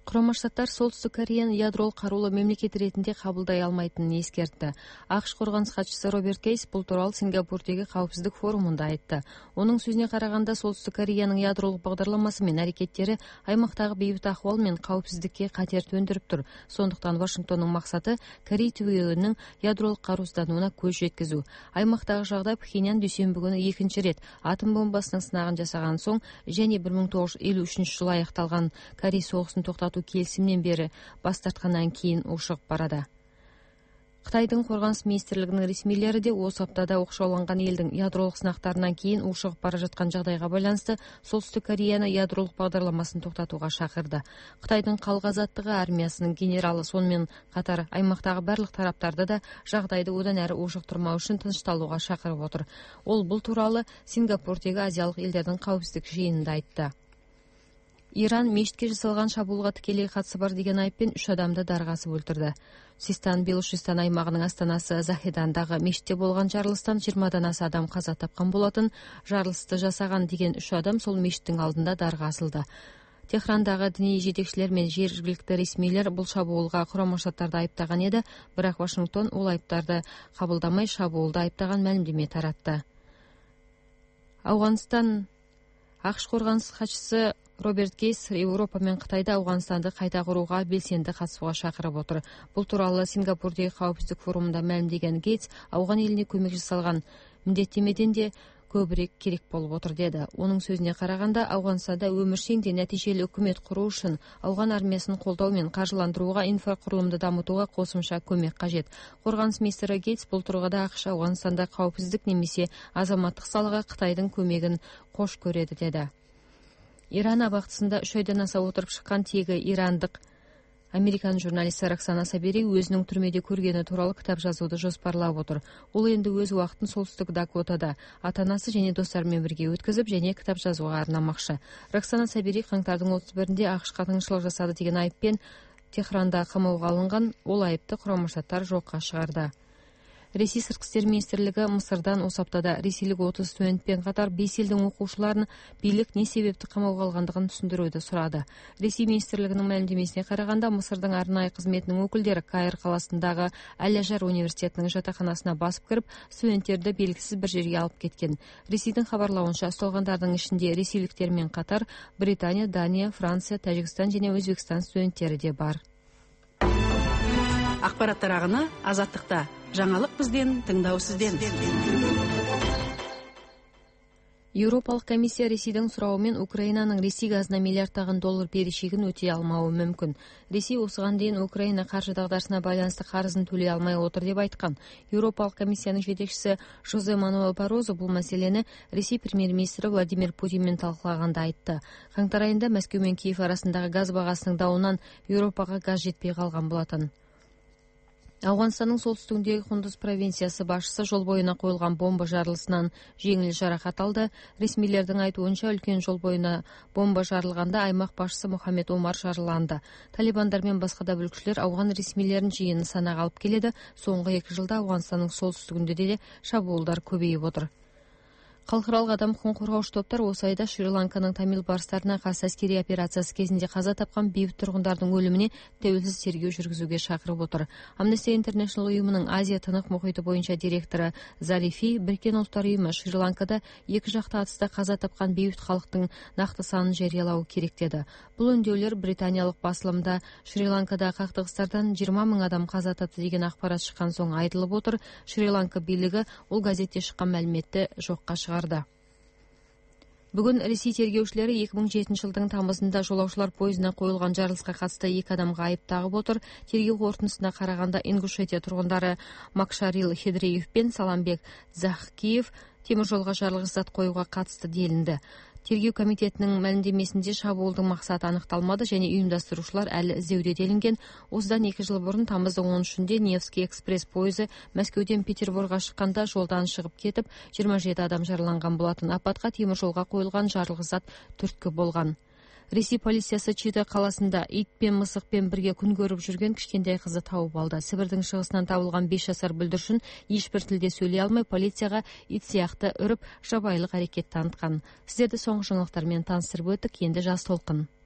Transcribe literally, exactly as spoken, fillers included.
Құрама Штаттар Солтүстік Кореяны ядролық қарулы мемлекет ретінде қабылдай алмайтынын ескертті. ақш қорғаныс хатшысы Роберт Кейс бұл туралы Сингапурдегі қауіпсіздік форумында айтты. Оның сөзіне қарағанда Солтүстік Кореяның ядролық бағдарламасы мен әрекеттері аймақтағы бейбіт ахуал мен қауіпсіздікке қатер төндіріп тұр. Сондықтан Вашингтонның мақсаты Корей түбегінің ядролық қарусыздануына көз жеткізу. Аймақтағы жағдай Пхеньян дүйсенбі күні екінші рет атом бомбасының сынағын жасаған соң және бір мың тоғыз жүз елу үшінші жылы аяқталған Корей соғысын тоқтату келісімнен бері бас тартқаннан кейін ушығып барады. Қытайдың қорғаныс министрлігінің ресмилері де осы аптада оқшауланған елдің ядролық сынақтарынан кейін ушығып бара жатқан жағдайға байланысты Солтүстік Кореяны ядролық бағдарламасын тоқтатуға шақырды. Қытайдың қалғазаттығы армиясының генералы сонымен қатар аймақтағы барлық тараптарды да жағдайды одан әрі ушықтырмау үшін тынышталуға шақырып отыр. Ол бұл туралы Сингапурдегі азиялық елдердің қауіпсіздік жиынында айтты. Иран мешітке жасалған шабуылға тікелей қатысы бар деген айыппен үш адамды дарғасып өлтірді. Систан Белушистан аймағының астанасы Захедандағы мешітте болған жарылыстан жиырмадан аса адам қаза тапқан болатын. Жарылысты жасаған деген үш адам сол мешіттің алдында дарғасылды. Техрандағы діни жетекшілер мен жергілікті ресмилер бұл шабуылға Құрама Штаттарды айыптаған еді, бірақ Вашингтон ол айыптарды қабылдамай шабуылды айыптаған мәлімдеме таратты. Ауғанстан ақш қорғаныс хатшысы Роберт Кейс Еуропа мен Қытайда Ауғанстанды қайта құруға белсенді қатысуға шақырып отыр. Бұл туралы Сингапурдегі қауіпсіздік форумында мәлімдеген Гейтс, ауған еліне көмек жасалған міндеттемеден де көбірек керек болып отыр деді. Оның сөзіне қарағанда, Ауғанстанда өміршеңде нәтижелі үкімет құру үшін ауған армиясын қолдау мен қаржыландыруға, инфрақұрылымды дамытуға қосымша көмек қажет. Қорғаныс министрі Гейтс бұл тұрғыда ақш Ауғанстанда қауіпсіздік немесе азаматтық салаға Қытайдың көмегін қош көреді деді. Иран абақтысында үш айдан аса отырып шыққан тегі ирандық американ журналисті Роксана Сабери өзінің түрмеде көргені туралы кітап жазуды жоспарлап отыр. Ол енді өз уақытын солтүстік Дакотада ата-анасы және достарымен бірге өткізіп және кітап жазуға арнамақшы. Роксана Сабери қаңтардың отыз бірінде ақш-қа тыңшылық жасады деген айыппен Техранда қамауға алынған. Ол айыпты Құрама Штаттар жоққа шығарды. Ресей сыртқы істер министрлігі Мысырдан осы аптада ресейлік отыз студентпен қатар бес елдің оқушыларын билік не себепті қамауға алғандығын түсіндіруді сұрады. Ресей министрлігінің мәлімдемесіне қарағанда, Мысырдың арнайы қызметінің өкілдері Каир қаласындағы Әл-Ажар университетінің жатақханасына басып кіріп, студенттерді белгісіз бір жерге алып кеткен. Ресейдің хабарлауынша, ұсталғандардың ішінде ресейліктермен қатар Британия, Дания, Франция, Тәжікстан және Өзбекстан студенттері де бар. Ақпараттар ағыны азаттықта. Жаңалық бізден, тыңдау сізден. Еуропалық комиссия Ресейдің сұрауымен Украинаның Ресей газына миллиардтаған доллар берешегін өтей алмауы мүмкін. Ресей осыған дейін Украина қаржы дағдарысына байланысты қарызын төлей алмай отыр деп айтқан. Еуропалық комиссияның жетекшісі Жозе Мануэл Барозо бұл мәселені Ресей премьер-министрі Владимир Путинмен талқылағанда айтты. Қаңтар айында Мәскеу мен Киев арасындағы газ бағасының дауынан Еуропаға газ жетпей қалған болатын. Ауғанстанның солтүстігіндегі Құндыз провинциясы басшысы жол бойына қойылған бомба жарылысынан жеңіл жарақат алды. Ресмилердің айтуынша, үлкен жол бойына бомба жарылғанда аймақ басшысы Мухаммед Омар жарыланды. Талибандар мен басқа да бүлікшілер ауған ресмилерін жиыны санаға алып келеді. Соңғы екі жылда Ауғанстанның солтүстігінде де шабуылдар көбейіп отыр. Халықаралық адам құқығын қорғаушы топтар осы айда Шри-Ланканың тамил барыстарына қарсы әскери операциясы кезінде қаза тапқан бейбіт тұрғындардың өліміне тәуелсіз тергеу жүргізуге шақырып отыр. Amnesty International ұйымының Азия тынық мұхиты бойынша директоры Зарифи, Біріккен ұлттар ұйымы Шри-Ланкада екі жақты атыста қаза тапқан бейбіт халықтың нақты санын жариялауы керек деді. Бұл үндеулер британиялық басылымда Шри-Ланкада қақтығыстардан жиырма мың адам қаза тапты деген ақпарат шыққан соң айтылып отыр. Шри-Ланка билігі ол газетте шыққан мәліметті жоққа шығарды. Бүгін Ресей тергеушілері екі мың жетінші жылдың тамызында жолаушылар пойызына қойылған жарылысқа қатысты екі адамға айып тағып отыр. Тергеу қорытындысына қарағанда Ингушетия тұрғындары Макшарил Хедреев пен Саламбек Захкиев теміржолға жарылғыш зат қоюға қатысты делінді. Тергеу комитетінің мәлімдемесінде шабуылдың мақсаты анықталмады және ұйымдастырушылар әлі іздеуде делінген. Осыдан екі жыл бұрын тамыздың он үшінде Невский экспресс пойызы Мәскеуден Петербурға шыққанда жолдан шығып кетіп, жиырма жеті адам жараланған болатын. Апатқа теміржолға қойылған жарылғыш зат түрткі болған. Ресей полициясы Чита қаласында ит пен мысықпен бірге күн көріп жүрген кішкентай қызды тауып алды. Сібірдің шығысынан табылған бес жасар бүлдіршін ешбір тілде сөйлей алмай полицияға ит сияқты үріп жабайылық әрекет танытқан. Сіздерді соңғы жаңалықтармен таныстырып өттік. Енді жас толқын.